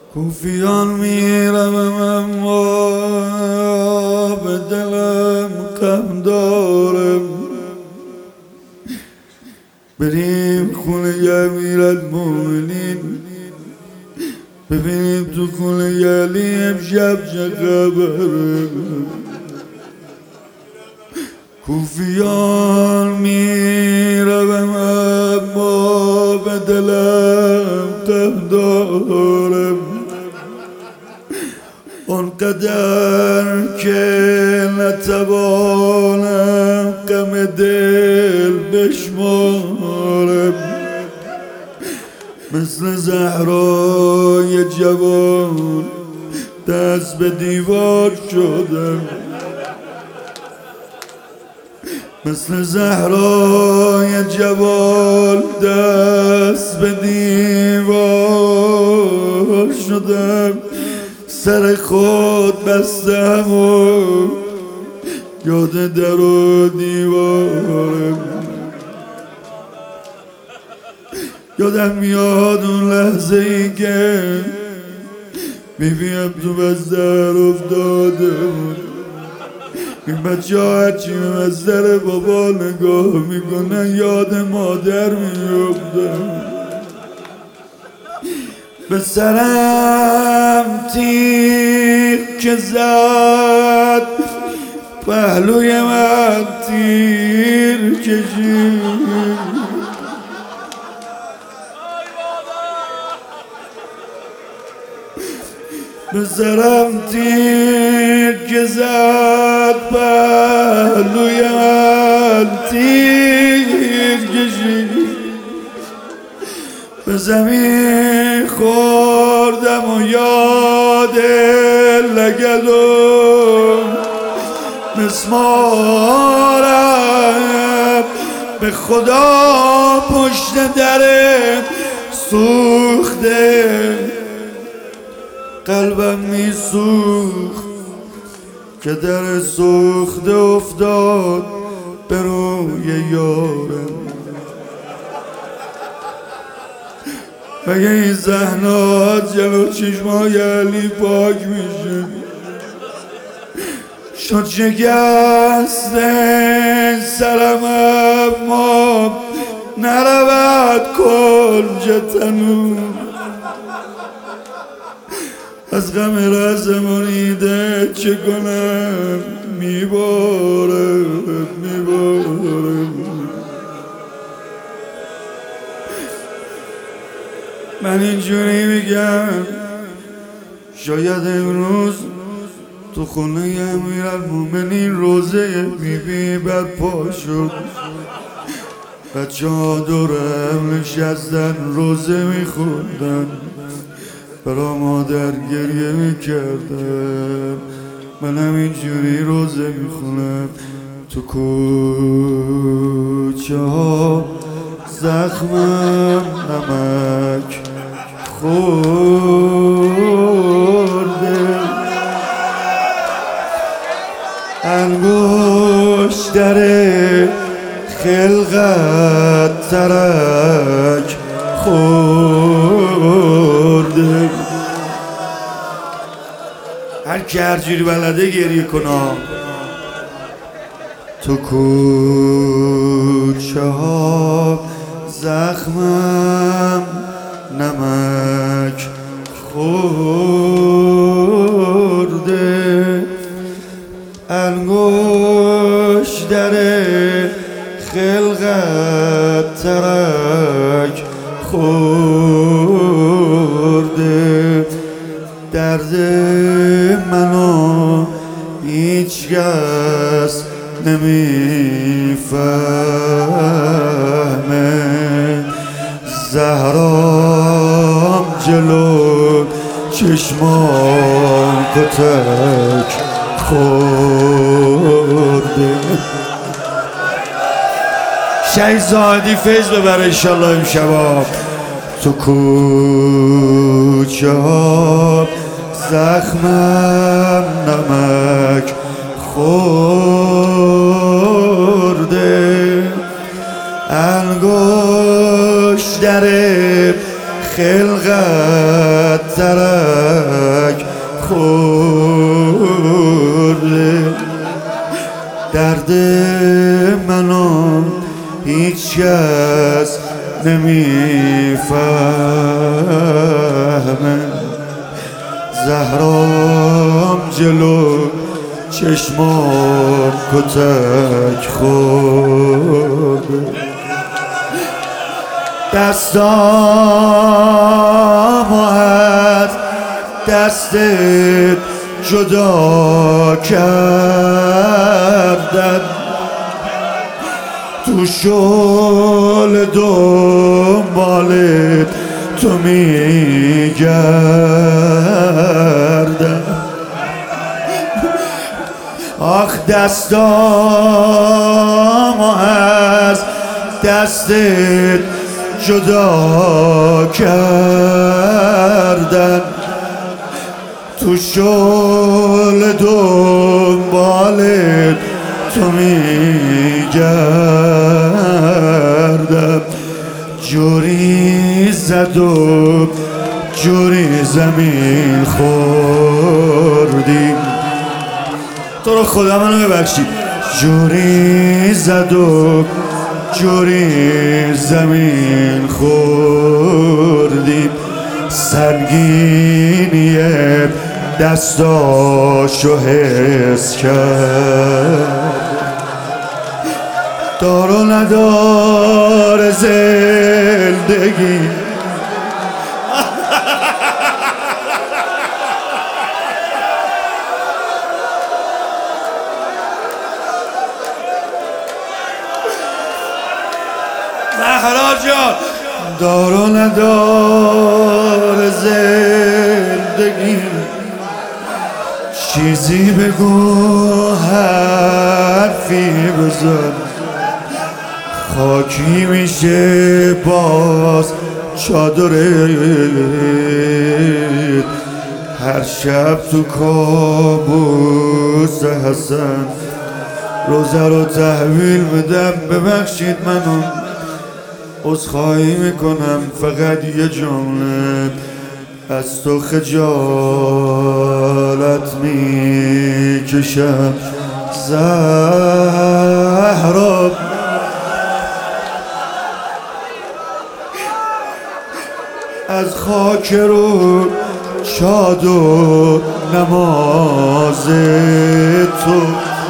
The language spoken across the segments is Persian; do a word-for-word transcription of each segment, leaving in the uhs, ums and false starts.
کوفیان میرم اما به دلم غم دارم. بریم خونه امیرالمومنین ببینیم تو خونه علی امشب چه خبره. کوفیان میروم اما به دلم غم دارم، آنقدر که نتوانم غم دل بشمارم. مثل زهرای جوان دست به دیوار شدم، مثل زهرای جوان دست به دیوار شدم. سر خود بستم و یاد در و دیوارم. یادم میاد اون لحظه ای که بیبیم تو بستر افتاده بود. این بچه ها هرچی به بستر بابا نگاه میکنن یاد مادر میفتن. به سرم تیر که زد پهلوی من تیر کشید. به سرم تیر که زد پهلوی من تیر کشید. به زمین خوردم و یاد لگدم مسمارم. به خدا پشت در سوخته قلبم می سوخت که در سوخته افتاد به روی یارم. مگه این زحنات جلو چشمای علی پاک میشه؟ شد شکست سرم اما نرود کنج تنور. از غم رزمانیده چه کنم میبارم میبارم. من اینجوری میگم شاید امروز تو خونه امیرالمومنین روزه بیبی برپا شد. بچه ها دورم نشستن روزه میخوندن، برا مادر گریه میکردم. منم اینجوری روزه میخونم. تو کوچه ها زخمم نمک خورده، انگشتر خلقت ترک خورده. هر کی هر جوری بلده گریه کنا. تو کوچه ها زخمم نمک خورده، انگشتر خلقت ترک خورده. درد منو هیچ کس نمیفهمه. زهرام جلو چشمان کتک خورده. شهید زاهدی فیض ببره انشالله امشبا. تو کوچه ها زخمم نمک خورده، انگشتر خلقت چقدر ترک خورده درد منو هیچ کس نمیفهمه زهرام جلو چشمام کتک خورده دستامو از دستت جدا کردن تو شل دنبالت تو میگردم آخ دستامو از دستت جدا کردن تو شل دنبالت تو میگردم جوری زد و جوری زمین خوردیم تو رو خدا منو ببخشید جوری زد و جوری زمین خوردیم سنگینی دستاشو حس کرد دار و ندار زندگی زهرا جان دار و ندار زندگی چیزی بگو حرفی بزن خاکی میشه باز چادرت هر شب تو کابوس حسن روزه رو تحویل بدم ببخشید منو عذرخواهی میکنم فقط یه جمله از تو خجالت میکشم زهرا از خاک رو شاد و نماز تو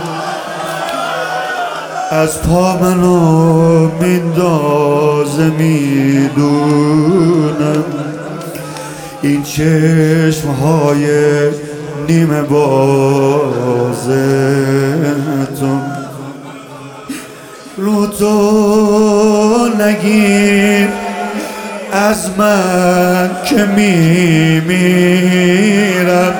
از پا منو میندازه میدونم این چشمهای نیمه باز تو رو تو نگیر از من که میمیرم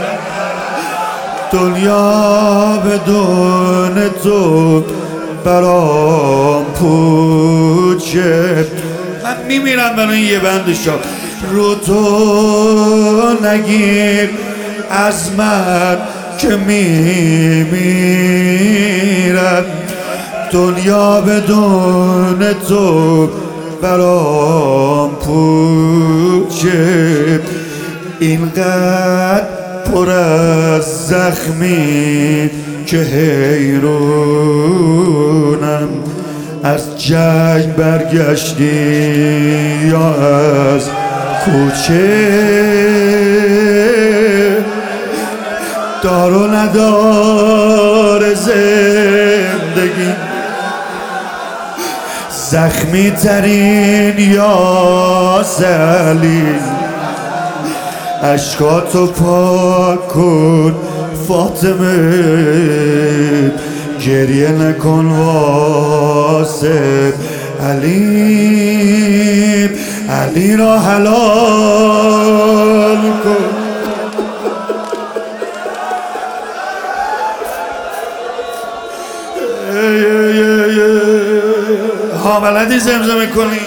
دنیا بدون تو برام پوچه من میمیرم برای یه بند شاد رو تو نگیر از من که میمیرم دنیا بدون تو برام پوچه اینقدر پر از زخمی که حیرونم از جنگ برگشتی یا از کوچه دار و ندار زندگی زخمی ترین یا سلیل اشکاتو پاک کن فاطمه گریه نکن واسه علی علی را حلال کن ها بلدی زمزمه کنی